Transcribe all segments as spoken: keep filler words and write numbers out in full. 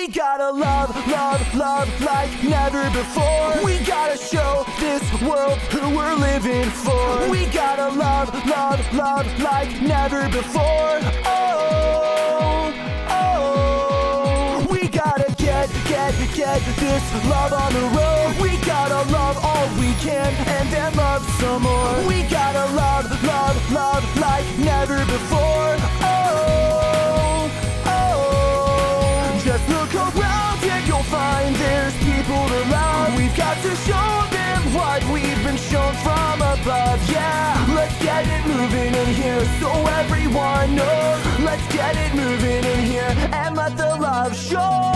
We gotta love, love, love like never before. We gotta show this world who we're living for. We gotta love, love, love like never before. Oh, oh. We gotta get, get, get this love on the road. We gotta love all we can and then love some more. We gotta love, love, love like never before. Oh, oh. Just look around and you'll find there's people to love. We've got to show them what we've been shown from above. Yeah, let's get it moving in here so everyone knows. Let's get it moving in here and let the love show.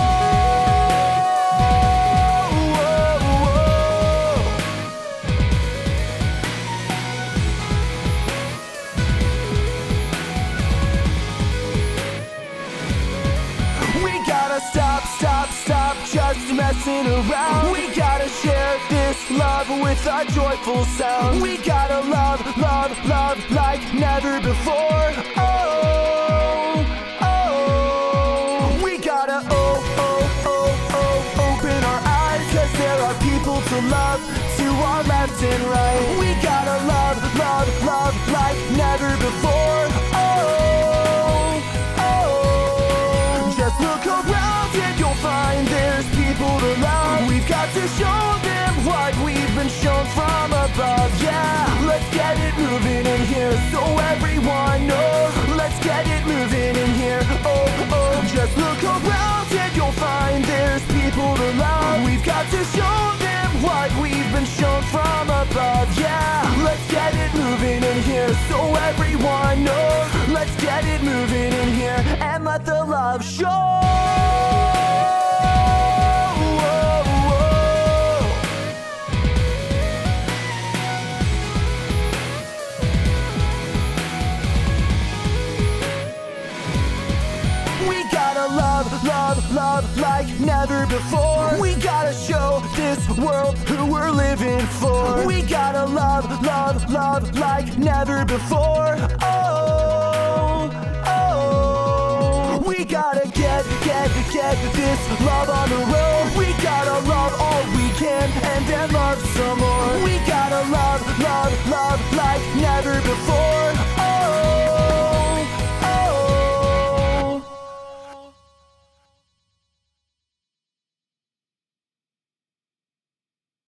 Stop, stop, stop just messing around. We gotta share this love with our joyful sound. We gotta love, love, love like never before. Oh, oh. We gotta oh, oh, oh, oh, open our eyes, cause there are people to love to our left and right. We gotta love, love, love like never before. Oh, oh. Just look around and you'll find there's people to love. We've got to show them what we've been shown from above. Yeah, let's get it moving in here so everyone knows. Let's get it moving in here. Oh, oh. Just look around and you'll find there's people to love. We've got to show them what we've been shown from above. Yeah, let's get it moving in here so everyone knows. Let's get it moving in here and let the love show. We gotta love, love, love like never before. We gotta show this world who we're living for. We gotta love, love, love like never before. Oh, oh. We gotta get, get, get this love on the road. We gotta love all we can and then love some more. We gotta love, love